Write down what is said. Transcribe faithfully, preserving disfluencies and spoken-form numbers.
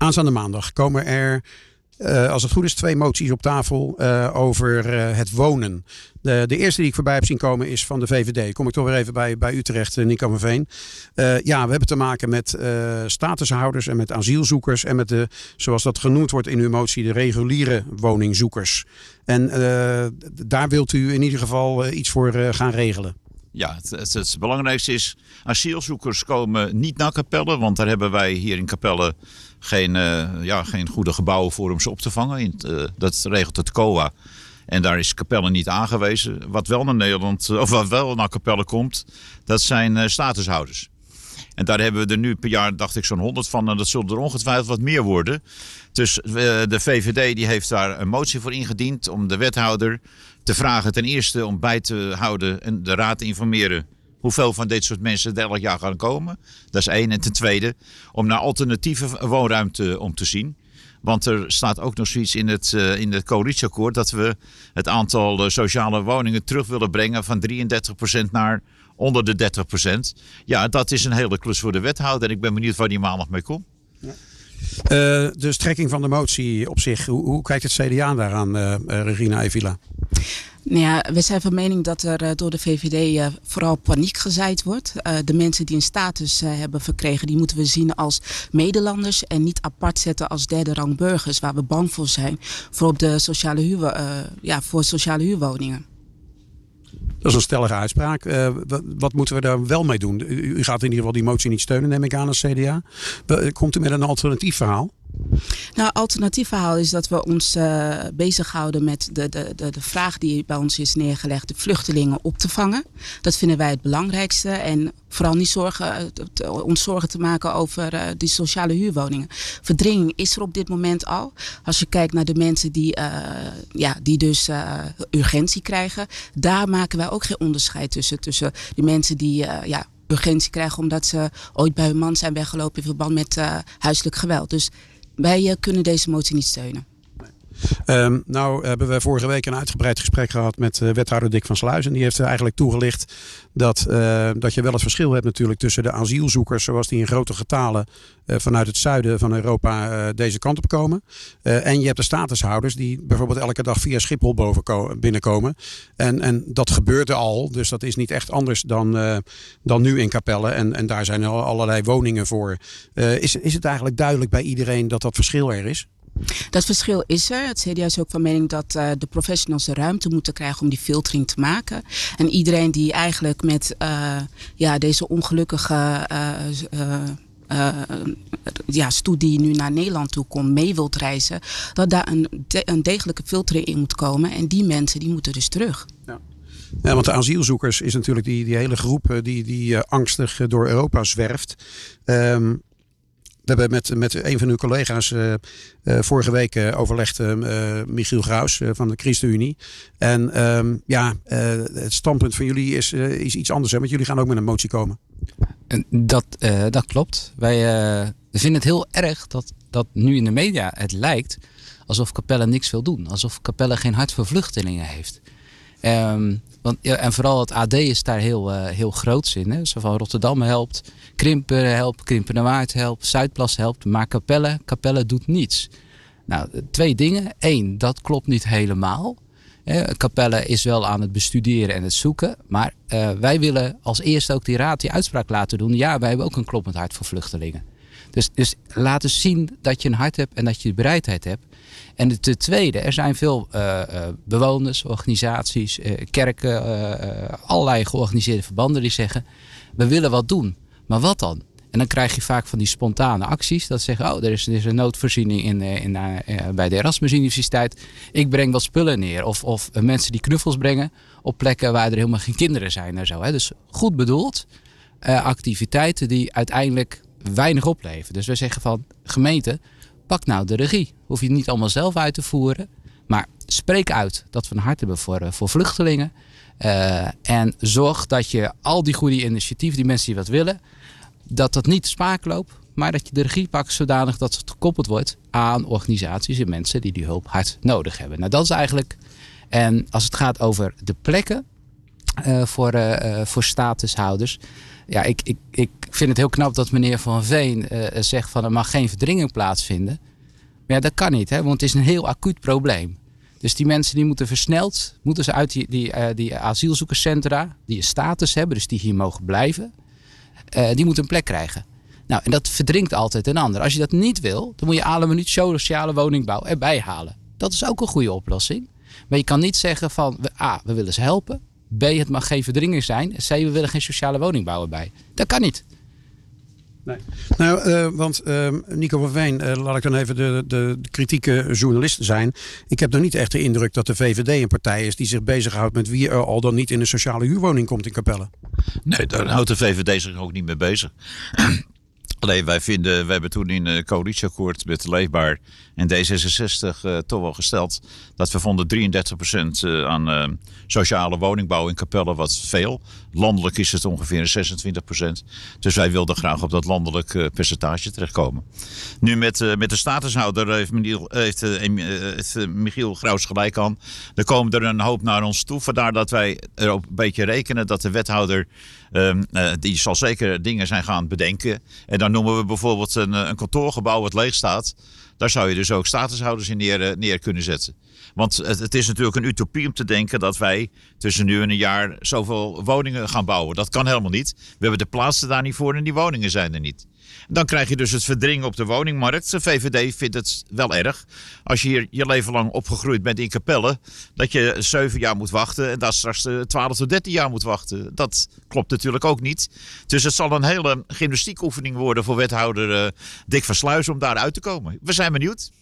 Aanstaande maandag komen er, uh, als het goed is, twee moties op tafel uh, over uh, het wonen. De, de eerste die ik voorbij heb zien komen is van de V V D. Kom ik toch weer even bij, bij Utrecht, uh, Nico van Veen. Uh, ja, we hebben te maken met uh, statushouders en met asielzoekers. En met de, zoals dat genoemd wordt in uw motie, de reguliere woningzoekers. En uh, daar wilt u in ieder geval uh, iets voor uh, gaan regelen. Ja, het, het, het belangrijkste is, asielzoekers komen niet naar Capelle. Want daar hebben wij hier in Capelle geen, uh, ja, geen goede gebouwen voor om ze op te vangen. In, uh, dat regelt het C O A. En daar is Capelle niet aangewezen. Wat wel naar Nederland, of wat wel naar Capelle komt, dat zijn uh, statushouders. En daar hebben we er nu per jaar, dacht ik, zo'n honderd van. En dat zullen er ongetwijfeld wat meer worden. Dus uh, de V V D die heeft daar een motie voor ingediend om de wethouder te vragen ten eerste om bij te houden en de raad te informeren hoeveel van dit soort mensen er elk jaar gaan komen. Dat is één. En ten tweede om naar alternatieve woonruimte om te zien. Want er staat ook nog zoiets in het, uh, in het coalitieakkoord dat we het aantal uh, sociale woningen terug willen brengen van drieëndertig procent naar onder de dertig procent. Ja, dat is een hele klus voor de wethouder. En ik ben benieuwd waar die maandag mee komt. Ja. Uh, de strekking van de motie op zich, hoe, hoe kijkt het C D A daaraan, uh, Regina Eevila? Nou ja, we zijn van mening dat er uh, door de V V D uh, vooral paniek gezaaid wordt. Uh, de mensen die een status uh, hebben verkregen, die moeten we zien als Nederlanders en niet apart zetten als derde rang burgers, waar we bang voor zijn voor, op de sociale, huur, uh, ja, voor sociale huurwoningen. Dat is een stellige uitspraak. Uh, wat, wat moeten we daar wel mee doen? U, u gaat in ieder geval die motie niet steunen, neem ik aan als C D A. Komt u met een alternatief verhaal? Nou, alternatief verhaal is dat we ons uh, bezighouden met de, de, de, de vraag die bij ons is neergelegd, de vluchtelingen op te vangen. Dat vinden wij het belangrijkste. En vooral niet zorgen, te, ons zorgen te maken over uh, die sociale huurwoningen. Verdringing is er op dit moment al. Als je kijkt naar de mensen die, uh, ja, die dus uh, urgentie krijgen, daar maken wij ook geen onderscheid tussen. Tussen die mensen die uh, ja, urgentie krijgen omdat ze ooit bij hun man zijn weggelopen in verband met uh, huiselijk geweld. Dus wij uh, kunnen deze motie niet steunen. Um, nou hebben we vorige week een uitgebreid gesprek gehad met uh, wethouder Dick van Sluis. En die heeft uh, eigenlijk toegelicht dat, uh, dat je wel het verschil hebt natuurlijk tussen de asielzoekers, zoals die in grote getalen uh, vanuit het zuiden van Europa uh, deze kant op komen. Uh, en je hebt de statushouders die bijvoorbeeld elke dag via Schiphol boven ko- binnenkomen. En, en dat gebeurt al, dus dat is niet echt anders dan, uh, dan nu in Capelle. En, en daar zijn al allerlei woningen voor. Uh, is, is het eigenlijk duidelijk bij iedereen dat dat verschil er is? Dat verschil is er. Het C D A is ook van mening dat uh, de professionals de ruimte moeten krijgen om die filtering te maken. En iedereen die eigenlijk met uh, ja, deze ongelukkige uh, uh, uh, ja, stoet die nu naar Nederland toe komt, mee wilt reizen, dat daar een, de, een degelijke filtering in moet komen. En die mensen die moeten dus terug. Ja. Ja, want de asielzoekers is natuurlijk die, die hele groep die, die uh, angstig door Europa zwerft. Um, We hebben met, met een van uw collega's uh, uh, vorige week uh, overlegd, uh, Michiel Graus uh, van de ChristenUnie. En um, ja, uh, het standpunt van jullie is, uh, is iets anders, hè? Want jullie gaan ook met een motie komen. Dat, uh, dat klopt. Wij uh, vinden het heel erg dat, dat nu in de media het lijkt alsof Capelle niks wil doen. Alsof Capelle geen hart voor vluchtelingen heeft. Um, want, ja, en vooral het A D is daar heel, uh, heel groots in. Hè? Zo van Rotterdam helpt, Krimpen helpt, Krimpenerwaard helpt, Zuidplas helpt. Maar Capelle, Capelle doet niets. Nou, twee dingen. Eén, dat klopt niet helemaal. Eh, Capelle is wel aan het bestuderen en het zoeken. Maar uh, wij willen als eerste ook die raad die uitspraak laten doen. Ja, wij hebben ook een kloppend hart voor vluchtelingen. Dus, dus laat eens zien dat je een hart hebt en dat je de bereidheid hebt. En ten tweede, er zijn veel uh, uh, bewoners, organisaties, uh, kerken, uh, uh, allerlei georganiseerde verbanden die zeggen, we willen wat doen. Maar wat dan? En dan krijg je vaak van die spontane acties. Dat zeggen, oh, er is, er is een noodvoorziening in, in, uh, bij de Erasmus Universiteit. Ik breng wat spullen neer. Of, of uh, mensen die knuffels brengen op plekken waar er helemaal geen kinderen zijn. En zo, hè. Dus goed bedoeld, uh, activiteiten die uiteindelijk weinig opleveren. Dus we zeggen van, gemeente, pak nou de regie. Hoef je het niet allemaal zelf uit te voeren. Maar spreek uit dat we een hart hebben voor, voor vluchtelingen. Uh, en zorg dat je al die goede initiatieven, die mensen die wat willen, dat dat niet spaak loopt. Maar dat je de regie pakt zodanig dat het gekoppeld wordt aan organisaties en mensen die die hulp hard nodig hebben. Nou, dat is eigenlijk. En als het gaat over de plekken. uh, voor, uh, voor statushouders. Ja, ik, ik, ik vind het heel knap dat meneer Van Veen uh, zegt van er mag geen verdringing plaatsvinden. Maar ja, dat kan niet, hè, want het is een heel acuut probleem. Dus die mensen die moeten versneld, moeten ze uit die, die, uh, die asielzoekerscentra, die een status hebben, dus die hier mogen blijven, uh, die moeten een plek krijgen. Nou, en dat verdringt altijd een ander. Als je dat niet wil, dan moet je alle minuut sociale woningbouw erbij halen. Dat is ook een goede oplossing. Maar je kan niet zeggen van, A, we willen ze helpen. B, het mag geen verdringing zijn. C, we willen geen sociale woningbouw erbij. Dat kan niet. Nee. Nou, uh, want uh, Nico van Veen, uh, laat ik dan even de, de, de kritieke journalist zijn. Ik heb nog niet echt de indruk dat de V V D een partij is die zich bezighoudt met wie er al dan niet in een sociale huurwoning komt in Capelle. Nee, daar houdt de V V D zich ook niet mee bezig. Alleen wij vinden, we hebben toen in het coalitieakkoord met Leefbaar en D zesenzestig uh, toch wel gesteld dat we vonden drieëndertig procent aan uh, sociale woningbouw in Capelle wat veel. Landelijk is het ongeveer zesentwintig procent. Dus wij wilden graag op dat landelijk uh, percentage terechtkomen. Nu met, uh, met de statushouder heeft, Michiel, heeft, uh, heeft uh, Michiel Graus gelijk aan. Er komen er een hoop naar ons toe. Vandaar dat wij er ook een beetje rekenen dat de wethouder Um, uh, die zal zeker dingen zijn gaan bedenken. En dan noemen we bijvoorbeeld een, een kantoorgebouw wat leeg staat. Daar zou je dus ook statushouders in neer, neer kunnen zetten. Want het, het is natuurlijk een utopie om te denken dat wij tussen nu en een jaar zoveel woningen gaan bouwen. Dat kan helemaal niet. We hebben de plaatsen daar niet voor en die woningen zijn er niet. Dan krijg je dus het verdringen op de woningmarkt. De V V D vindt het wel erg. Als je hier je leven lang opgegroeid bent in Capelle, dat je zeven jaar moet wachten en daar straks twaalf tot dertien jaar moet wachten. Dat klopt natuurlijk ook niet. Dus het zal een hele gymnastiekoefening worden voor wethouder uh, Dick van Sluis om daar uit te komen. We zijn benieuwd.